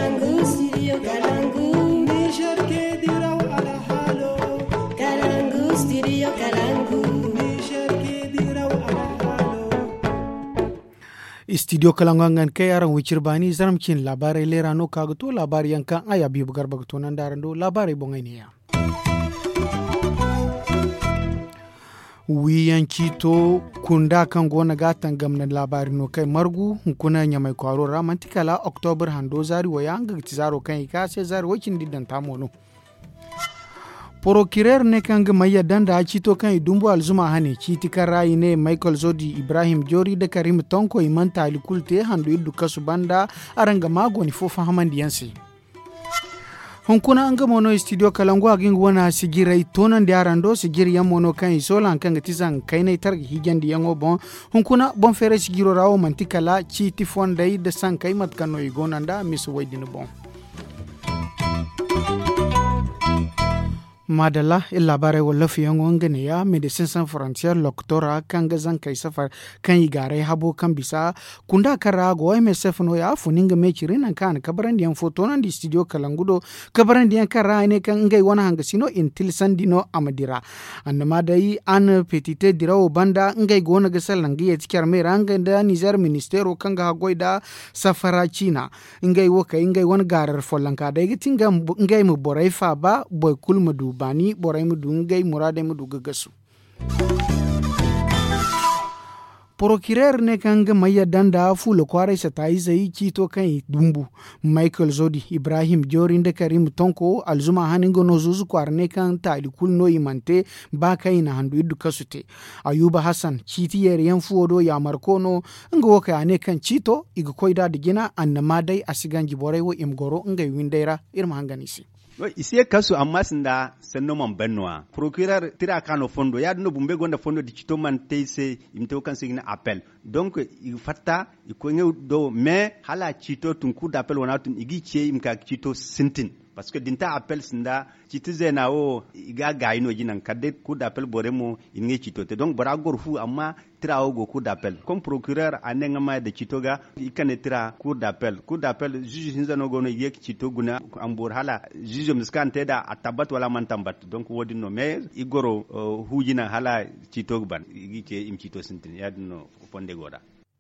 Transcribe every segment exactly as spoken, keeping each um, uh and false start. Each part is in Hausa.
Kalangu, studio Kalangu. Niger ke diraw ala halo. Kalangu, studio Kalangu. Niger ke diraw ala halo. Studio Kalangu ngan kai aran wicir bani zaramkin labarai lera no kaguto labari yankan aya biyu garba to nan darando labari bongai ne ya. Wiyan kito kunda kan gona gatan gamnan labari no kai margu kuna nya mai kwaro ramantikala October hando zari wa yanga tizaro kan ika sai zari wakin didan tamono. Prokirer ne kan ga mai yadda da kito kan idumbu alzuma hane kiti kan rayi ne Michael Zodi Ibrahim Jori da Karim Tonko iman talikulte hando iddu kasu banda aranga magoni fo fahaman diyansi. Hunkuna anga mono studio Kalangu agin wana sigirai tonan da arando sigiri yan mono kan isola kan tizan kainai tar higen di yango bon hunkuna bon fere sigiro rawo mantikala ci tifon dai da san kai mat kan no igonanda miso waydin bon madala illa bare wala fi yango ngene ya Medecins Sans Frontières loktora kan gazan kai safar kan igare habo kan bisa kunda kara go M S F no ya funinga me cirin kan kabaran diyan foto nan di studio Kalangudo kabaran diyan kara ne kan ngai wana hanga sino intil sandino amadira annama dai an petite dirawo banda ngai gona gasal nangi ya tikar me ranga da Niger Ministero kan ga goida safara China ngai woka ngai wana garar follanka dai gitinga ngai mu borai fa ba boy kulmudu bani borai mu dungai murade mu dugagasu Prokirer ne kan ga mai danda fulo kware sa tayi zai kito kan dumbu Michael Zodi Ibrahim Jorin da Karim Tonko alzuma hanin gono zuzu kwar ne kan tali kulno imante ba kai na handu iddu kasute Ayuba Hassan kiti yer yan fuodo ya markono nga woka ne kan kito iga koida digina annama dai asiganji borai wo imgoro nga windaira irma hanganisi isi kasu amma sinda sanno man bennoa procureur tira kano fondo ya no bumbe gonda fondo di cito man teyse imte kan signa appel donc il fatta il ko ngew do mais hala cito tun coup d'appel wona tun igi ce imka cito sintin parce que dinta appel sinda citi zena o iga gaino jinan kadde coup d'appel boremo inge cito te donc bara gorfu amma tira o go coup d'appel comme procureur anenga ma de cito ga ikane tira coup d'appel coup d'appel juge hinzano gono yek cito guna ambor hala juge miskante da atabat wala man tambat donc wodi no mais igoro uh, hujina hala cito ban igi ce im cito sintin ya no fonde goda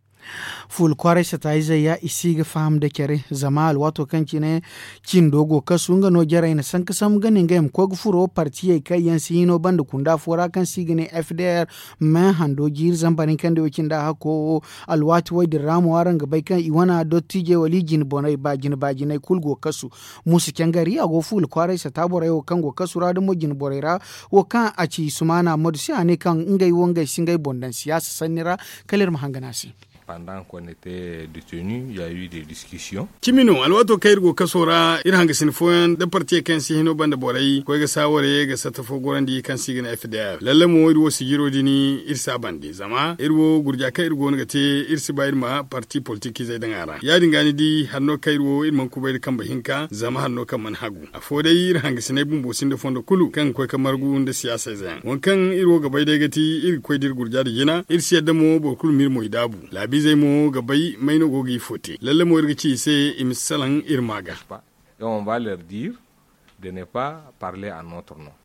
ful kware sataiza ya isiga faham da kere zamal wato kanci ne cin dogo kasunga no jara ina san kasam ganin ga ko gufuro partiye kai yan sino banda kunda fora kan sigine F D R man hando jir zambarin kan da wakin da hako alwati wai da ramu waran ga bai kan iwana dottije wali jin bonai ba jin ba jinai kulgo kasu musu kangari ago ful kware satabora yo kan go kasu ra da mo jin borera wo kan a ci sumana modusi ane kan ngai wongai singai bondan siyasa sanira kalir mahanganasi. Pendant qu'on était détenus, il y a eu des discussions. Kimino, alwato kairgo kasora irhanga sinfoyan da partie kan si hino banda borai ko ga sawore ga satafo gorandi kan si gina F D R. Lalle mo irwo sigiro dini irsa bandi zama irwo gurja kairgo ngate irsi bayirma parti politique zai dangara. Ya dingani di hanno kairwo irman kubayir kan bahinka zama hanno kan manhagu. Afode irhanga sinai bumbo sinde fondo kulu kan ko kamargu nda siyasa zan. Wankan irwo ga bayde gati ir ko dir gurja da jina irsi yadda mo bo kul mir mo idabu. Labi zai mo gabai mai no gogi fote lalle mo irgici sai imsalan irmaga et on va leur dire de ne pas parler en notre nom.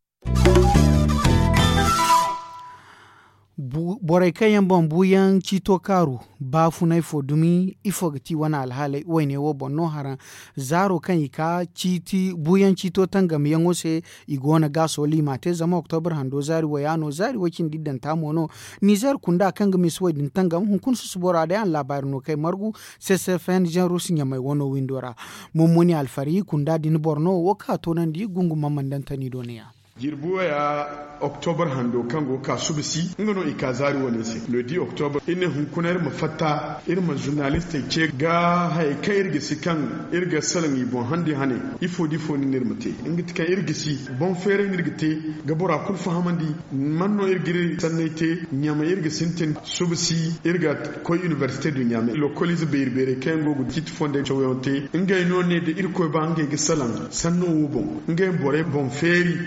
Borai kayan bon buyan cito karu ba funai fodumi ifo gati wana alhale waine wo bonno haran zaro kan ika citi buyan cito tangam yango se igona gasoli mate zama October hando zari wayano zari wakin diddan tamono Niger kunda kan gami suwai din tangam hunkun su subora da yan labarin no kai margu C S F N jan rusin mai wono windora mummuni alfari kunda din borno waka tonan di gungu mamandan tani doniya. Jirbuwa ya October hando kango ka subisi ngono ikazari woni se le dix octobre ine hunkunar mafatta irma journaliste ce ga hay kayir gisi kan irga salangi bon handi hane ifo di fo ni nirmate ingit kan irgisi bon fere nirgite ga bora kul fahamandi manno irgiri sanete nyama irga sinten subisi irga ko université du nyame lo collège berbere kango gu tit fonde chawonte ingay nonne de irko bange gisalan sanno bon ingay bore bon feri zari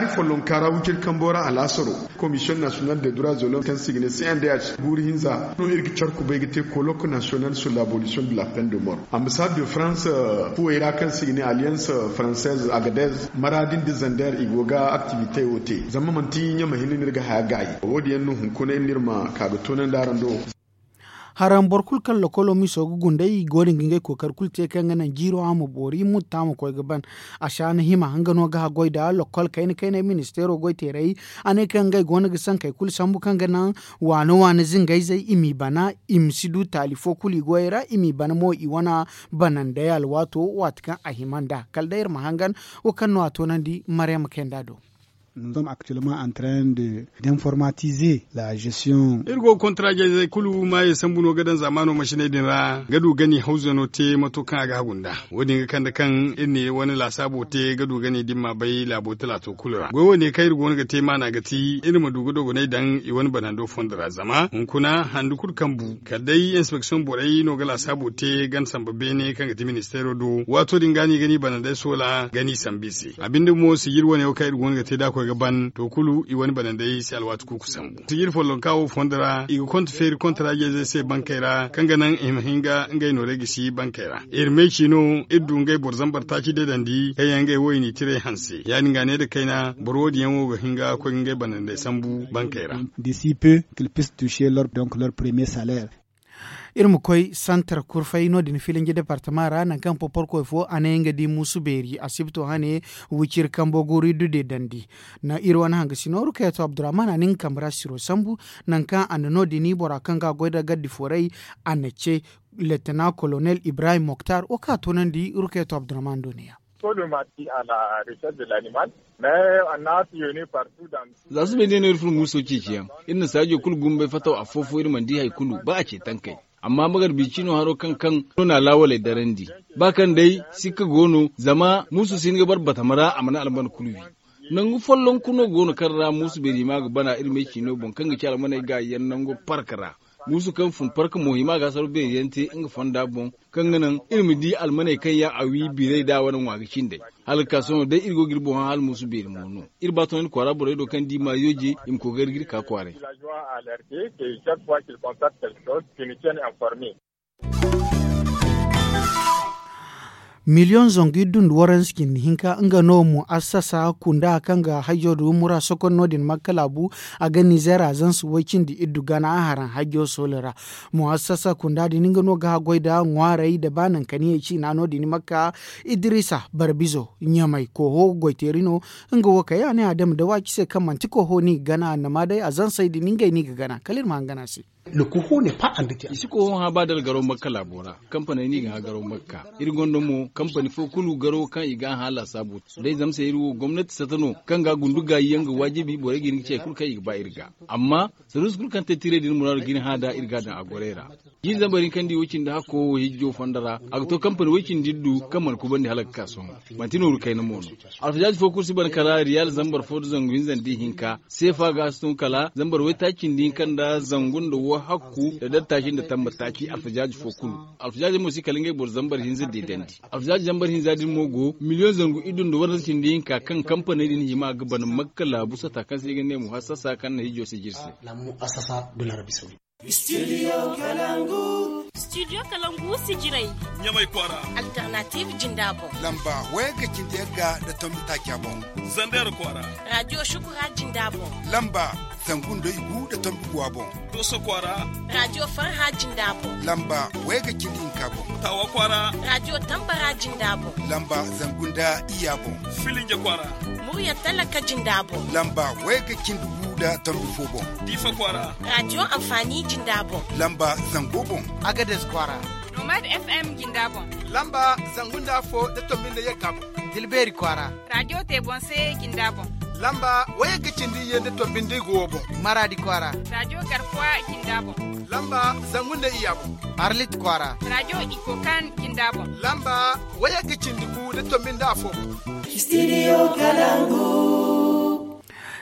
ayir follon kara wukir kambora alasaro commission nationale des droits de l'homme kan signé C N D H buri hinza no irgi charku begite colloque national sur l'abolition de la peine de mort. Ambassade de France pour Irak kan signé alliance française Agadez maradin de Zander igoga activité ote zama manti nyama hinin irga hagai wodi yanno hunkuna nirma kaga tonan darando haram borkul kan lokolo miso gundai godin gingai kokar kulte kan ganan jiro amu bori mutta mu koy gaban ashana hima hangano ga goida lokol kain kain ministero goy terei ane kan gai gona gisan kai kul sambu kan ganan wano wana zingai zai imi bana imsidu talifo kuli goyra imi bana mo iwana banan dayal wato watkan ahimanda kaldair mahangan o kan no atonandi maryam kendado. Nous sommes actuellement en train de d'informatiser la gestion. Irgo kontra je kulu mai sambuno gadan zamano mashine din ra gadu gani hauzano te matokan ga gunda wodi kan da kan inni wani lasabo te gadu gani dimma bai labotala to kulura go woni kai irgo ga te mana gati irin madugo dogo ne dan i wani banando fondra zama mun kuna handu kur kambu kadai inspection borai no ga lasabo te gan sambabe ne kan ga ministero do wato din gani gani bananda sola gani sambisi abinda mo su yirwo ne kai irgo ga te da ko gaban to kulu i wani banan dai sai alwatu ku kusambu tigir follon kawo fondara i compte faire contrat je sai bankaira kanga nan imhinga ngai no regisi bankaira irme chino iddu ngai borzan bartaci de dandi kayan ngai woyini tire hanse yani ngane da kaina borodi yan wo hinga ko ngai banan dai sambu bankaira d'ici peu qu'ils puissent toucher leur donc leur premier salaire. Irmu koi santar kurfai no din filin departement ra nan kan popor ko fo anenga di musu beri asibto hane wikir kambo gori dude dandi na irwan hanga sinoru ke to Abdurrahman anin kamra siro sambu nan kan anno dini bora kan ga goida gaddi forai anace lieutenant colonel Ibrahim Mokhtar o ka tonan di ruke to Abdurrahman duniya. à la recherche de l'animal, mais on a pionné partout dans... Za su bai ne rufin muso kiciya, inda sajo kul gumbe fatau a fofo irin mandi hai kulu ba a ce tankai. Amma magar bicino haro kan kan nuna lawale da randi. Bakan dai sika gono zama musu sin gabar batamara a mana alman kulubi. Nangu follon kuno gono karra musu bai rima ga bana irin mai kino bon kan ga kyala mana ga yan nango parkara. Musu kan fun parka mohima ga saru bai yante inga fanda bon kan ganan ilmi di almanai kan ya awi birai da wannan wagacin dai halka sono dai irgo girbo hal musu bai mono irba ton ko rabore do kan di ma yoje im ko gargir ka kware miliyon zongi dun waranskin hinka nga no mu assasa kunda kanga hajo du mura sokon nodin makalabu a ga Nigeria zan su wakin di iddu gana haran hajo solera mu assasa kunda di ninga no ga goida ngwarai da banan kaniye ci na nodin makka Idrisa Barbizo nyamai ko ho goiterino nga waka ya ne adam da waki se kan manti ko ho ni gana na madai azan sai di ninga ni ga gana kalir ma gana si le coho n'est pas indiqué. Ici ko ha badal garo makka labora company ni ga garo makka iri gondo mo company fo kulu garo kan iga hala sabu dai zamsa iru gwamnati satano kan ga gunduga yanga wajibi bore gini ce kul kai ba irga amma sarus kul kan tetire din murar gini hada irga dan agorera yi zambarin kan di wucin da hako hijjo fandara a to company wucin diddu kamal ku bande halakka so mantino ru kai na mono alfajaj fo kursi ban kala riyal zambar fo zanguin zandi hinka sefa ga sun kala zambar wai takin din kan da zangun da hakku da dattashin da tambataki alfajaji fokulu alfajaji musi kalinge bor zambar hinza de dandi alfajaji zambar hinza din mogo miliyon zangu idun da wannan cin din ka kan kamfani din hima gaban makkala busa ta kan sai ne mu hasasa kan na hijo sai girse la mu asasa de l'Arabie Saoudite. Studio Kalangu. Studio Kalangu sijirai. Nyamai kwara. Alternative Jindabo. Lamba wega kindega da tambita kyabo. Zandar kwara. Radio Shukura Jindabo. Lamba zangundo igu da tambikuwa bon. Doso kwara. Radio Farha Jindabo. Lamba wega kindin kabo. Tawa kwara. Radio Tambara Jindabo. Lamba zangunda iyabo. Filinja kwara. Murya talaka Jindabo. Lamba wega kindugu da tambifo bon. Difa kwara. Radio Amfani Jindabo. Lamba zangobon. Agades kwara. Nomad F M Jindabo. Lamba zangunda fo da tambinde yakabo. Dilberi kwara. Radio Tebonse Jindabo. Lamba waya gicindi yende tambinde gobo. Maradi kwara. Radio Garkwa Jindabo. Lamba zangunda iyabo. Arlit kwara. Radio Ikokan Jindabo. Lamba waya gicindi ku da tambinde afo. Studio Kalangu.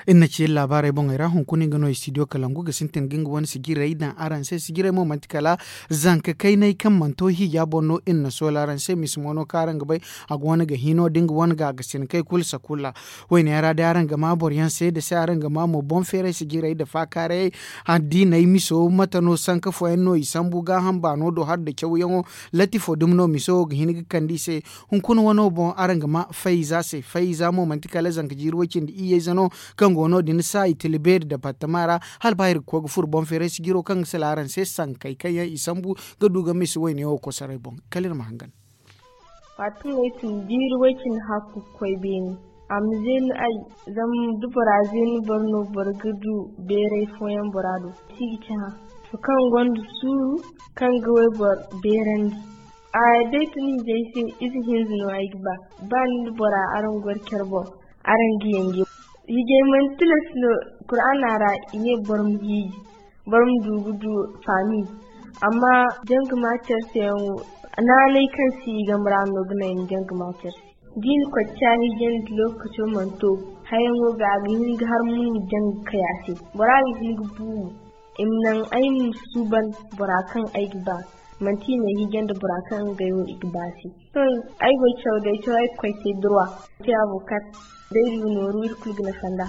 inna ce labarai bon ira hun kunin gano studio kalangu ga sintin ginga wani sigira idan aran sai sigira mo mantikala zanka kai nai kan manto hi ya bonno inna solaran sai mismono karan gabai a wani ga hino dinga wani ga gasin kai kulsa kula wai ne yara da yaran ga mabor yan sai da sai yaran ga mamo bon fere sigira da fakare haddi nai miso matano sanka fo enno isambu ga hamba no do har da kyau yango latifo dumno miso ga hiniga kandi sai hun kun wano bon aran ga ma faiza sai faiza mo mantikala zanka jirwacin da iye zano kan gono din sa itilber da patamara hal bayir ko fur bon fere sigiro kan salaran sai san kai kai isambu ga duga misu wai ne ko sarai bon kalir mahangan fatu ne tin jirwacin haku koi bin amzel ai zam du brazil borno borgudu bere foyan borado sigi cha kan gondu su kan gawe bor berandi a dai tuni dai sai izi hinzino ai ba ban bora aran gor kerbo aran giyengi hige man tilas no qur'an ara ine borum hiji borum dugudu fami amma jang matar sayo na lai kan si gamra no gna in jang matar din ko chani jen lokacin manto hayan go ga gin har mun jang kayasi bora gin bu imnan ayin suban burakan aiki ba manti ne higen da burakan gayo igbasi to ai go chaw dai to ai kwaite droit ti avocat dai no ruil kulgna sanda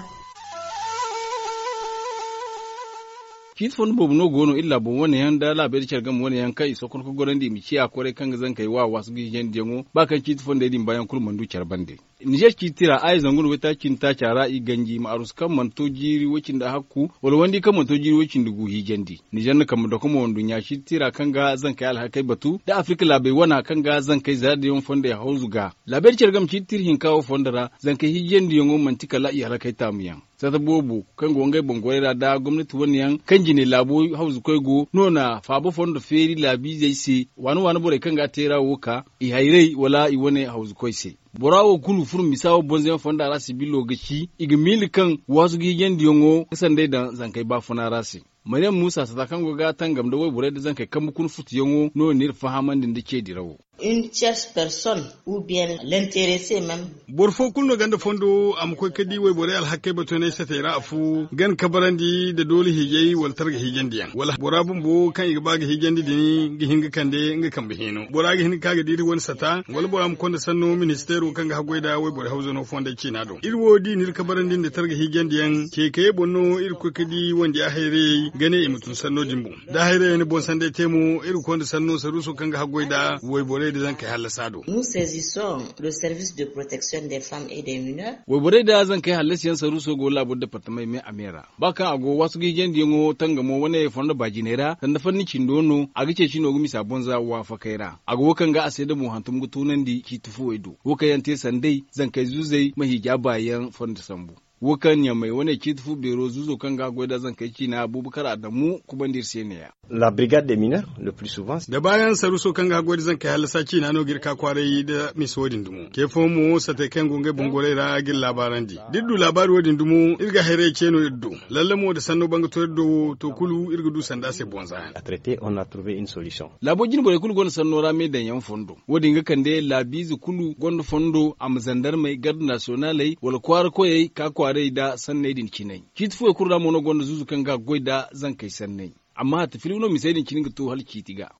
kit fon bobu no gono illa bo woni yan da la be cergam woni yan kai sokon ko gorandi mi ciya kore kan zan kai wa wasu gi jen dengo ba kan kit fon da din bayan kulman du cerbande Niger kitira ai zangun wata kinta cara i ganji ma arus kan man to jiri wacin da hakku wala wandi kan man to jiri wacin da guhi jendi Niger na kam da kuma wandun ya kitira kan ga zan kai alhakai batu da Afrika labai wana kan ga zan kai zada yon fonda ya hauzuga labar cergam kitir hin kawo fondara zan kai hijendi yon mantika la i alhakai tamuyan sata bobu kan gongai bongore da gwamnati wani yan kan jine labo hauzu kai go nona fabo fondo feri labi zai se wani wani bore kan ga tera woka i hairei wala i wani hauzu kai se borawo kulu fur misawo bonzen fonda rasi bilo gashi igi milikan wasu gigen diongo sande da zankai ba funa rasi Maryam Musa ta kan goga tangam da wai bore da zankai kan kun futu yongo no nir fahaman din dake dirawo une tierce personne ou bien l'intéressé même borfo kulno ganda fondo am ko kadi way bore al hakke bato ne satira afu gan kabarandi da dole hijei wal targa hijendi yan wala borabun bo kan iga baga hijendi dini gi hinga kande nga kambe hino boraga hin kaga diri won sata wala boram konda sanno ministero kan ga hagoida way bore hauzo no fonda cina do irwo di nir kabarandi da targa hijendi yan ke ke bonno ir ko kadi wonde a hayre gane e mutun sanno jimbu da hayre ne bon sande temu ir konda sanno saruso kan ga hagoida way bore Nous saisissons le service de protection des femmes et des mineurs. Wobore da zan kai halasiyan saruso go labo department mai amera. Baka ago wasu gijen dingo tangamo wane fonda bajinera tanda fanni cindono agice chino gumi sabonza wa fakaira. Ago kan ga asede mu hantum gutunan di kitufu edu. Wokayante sandai zan kai zuzai mahijaba yan fonda sambu. Wukan ya mai wani kitufu bero zuzo kan ga gwada zan kai na Abubakar Adamu kubandir seniya. La brigade des mineurs le plus souvent. Da bayan saruso kan ga gwada zan kai halasa ci na no girka kwarai da misodin dumu. Ke fomu sate kan gungai bungore ra gil labaran di. Diddu labaru wadin dumu irga haire keno iddu. Lallamo da sanno banga to iddu to kulu irga du sanda se bonza. A traité on a trouvé une solution. Labojin bore kulu gon sanno ra me dan yan fondo. Wadin ga kande labizu kulu gon fondo am zandar mai garde nationale wal kwar koyai ka kware da sanne din kinai kitfu e kurra mono gonda zuzu kan ga goida zan kai sanne amma ta filino mi saidin kinin to halki tiga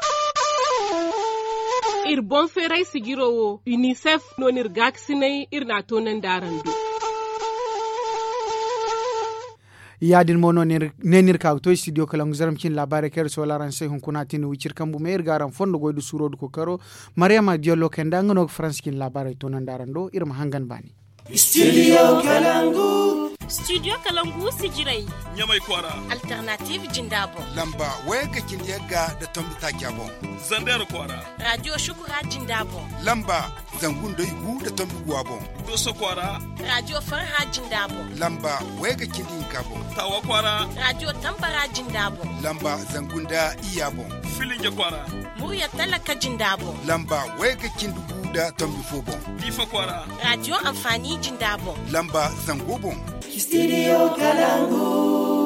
ir bon ferai sigirowo UNICEF no nir gaksinai ir na tonan darandu yadin mono nenir ka to studio kalang zaramcin labare ker so laran se hun kuna tin wichir kambu mer garan fondo goydu suro ko karo Mariama Diallo kenda ngono France kin labare tonan darando ir mahangan bani Studio Kalangu. Studio Kalangu sijirai. Nyamai kwara. Alternative Jindabo. Lamba wega kindiyaga da tombi takyabo. Zandar kwara. Radio Shukura Jindabo. Lamba zangundo igu da tombi guabo. Doso kwara. Radio Farha Jindabo. Lamba wega kindi kabo. Tawa kwara. Radio Tambara Jindabo. Lamba zangunda iyabo. Filinge kwara. Murya Talaka Jindabo. Lamba wega kindugu da tombi fobo. Difa kwara. Radio Amfani Jindabo. Lamba zangobon. Studio Kalangu.